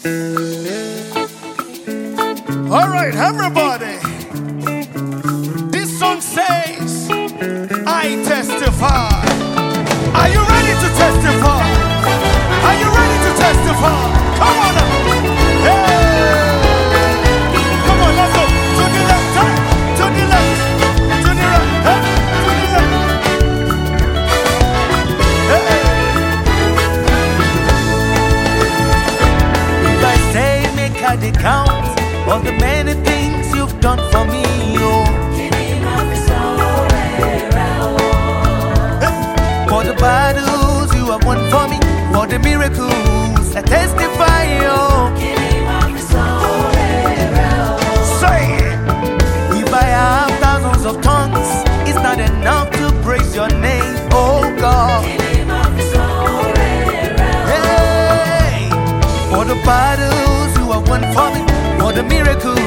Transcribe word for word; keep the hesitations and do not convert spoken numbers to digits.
All right, everybody. This song says, I testify. Are you ready to testify? Are you ready to testify? Come on now. Hey. Come on, let's go. To the left, huh? To the left, to the right, huh? To the left. Hey. If I say make I the count of the many things you've done for me, oh. For the battles you have won for me, for the miracles I testify, oh. Say it. If I have thousands of tongues, it's not enough to praise your name, oh God. Hey, for the battles you have won for me, for the miracles